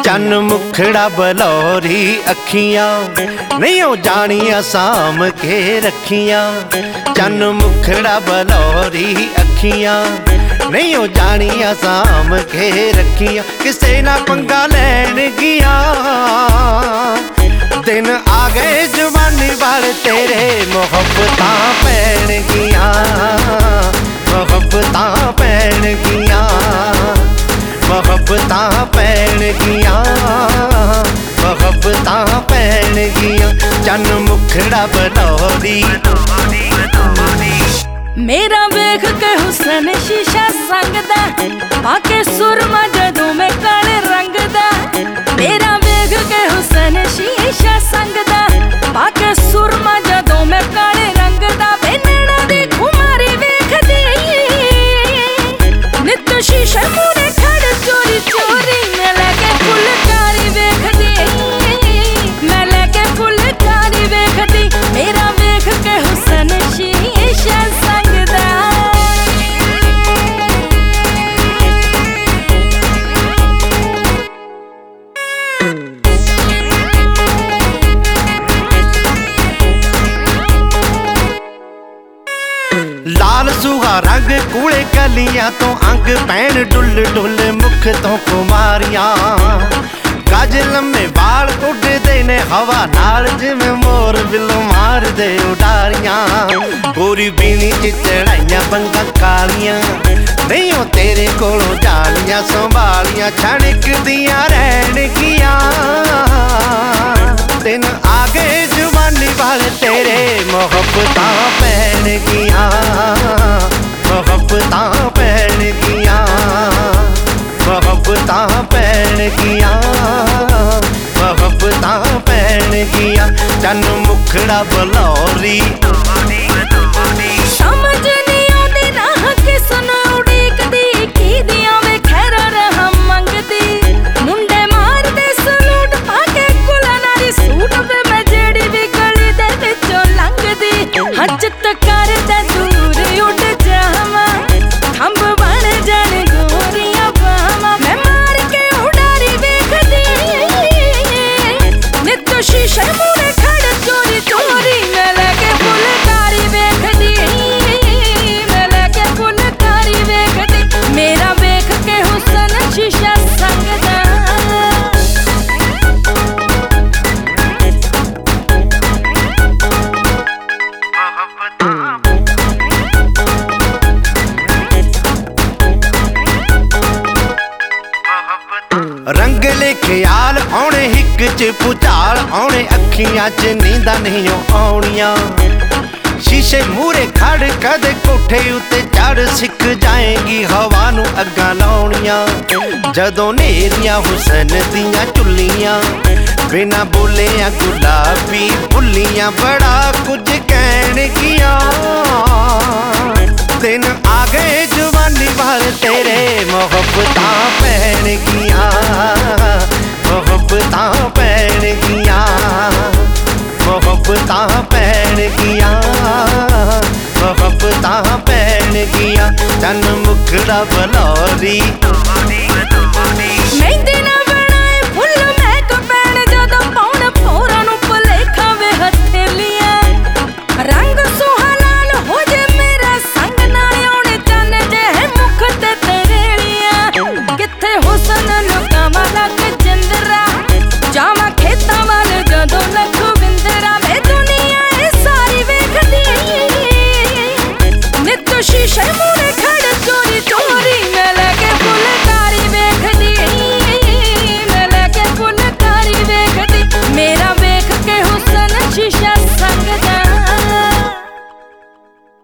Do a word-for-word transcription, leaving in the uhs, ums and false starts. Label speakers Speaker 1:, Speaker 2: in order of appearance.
Speaker 1: चन मुखड़ा बलौरी अखियां नहीं हो जानिया साम के रखियां। चन मुखड़ा बलौरी अखियां नहीं हो जानिया साम के रखियां। किसे ना पंगा लैन गिया दिन आ गए जवानी वाल तेरे मोहब्बतां पैण गिया। मोहब्बतां पैण गिया मोहब्बतां पैण गिया मोहब्बतां पैण गिया। चन मुखड़ा बलौरी
Speaker 2: मेरा वेख के हुसन शीशा संगदा पाके सुरमा जदों मैं काले रंग दा। मेरा वेख के हुसन शीशा संगदा पाके सुरमा जदों मैं काले रंग दा। नैना दी खुमारी वेखदी नित शीशे मूरे खड़ चोरी चोरी मैं लैके फुलकारी वेखदी मैं लैके फुलकारी वेखदी। मेरा वेख के हुसन शीशा संगदा।
Speaker 1: लाल सूहा रंग कूले कलियां तो अंग पैण डुल डुल मुख तो कुमारियां। गज लम्मे बाल उड़दे ने हवा नाल जिवें मोर बिलों मार दे उडारियां। गोरी बीनी च चढ़ाइयां बंगा कालियां नहीं हो तेरे कोलों जालियां संभालियां। छणकदियां रहण गियां दिन आ गए जवानी वाले तेरे मोहब्बतां पैण गियां मोहब्बतां पैण गियां मोहब्बतां पैण गियां मोहब्बतां पैण गियां। चन मुखड़ा बलौरी
Speaker 2: समझ नहीं आउंदी ना किस नूं उड़ीकदी की दियां वे खैरा रहा मंगदी। मुंडे मारदे सलूट पाके कुलनारी सूट वे मैं जेड़ी भी गली दे विचों लंघदी। हजत करदा दूर उड़ जावां खंभ बण जाण गोरियां बावां। मैं मार के उडारी वेखदी नित शीशे मूरे खड़ चोरी चोरी मैं लैके फुलकारी वेखदी मैं लैके फुलकारी वेखदी। मेरा वेख के हुसन शीशा संगदा।
Speaker 1: रंगले ख्याल आने हिक च भुचाल आने अखियां च नींदा नहीं आउणियां। शीशे मूरे खड़ कदे कोठे उत्ते चढ़ सिख जाएगी हवा नूं अग्गां लाउणियां। जदों नेरियां हुसन दियां चुल्लियां बिना बोलियां गुलाबी भुल्लियां बड़ा कुछ कहण गियां। दिन आ गए जवानी वाले तेरे मोहब्बतां पैण गियां मोहब्बतां पैण गियां मोहब्बतां पैण गियां मोहब्बतां पैण गियां। चन मुखड़ा बलौरी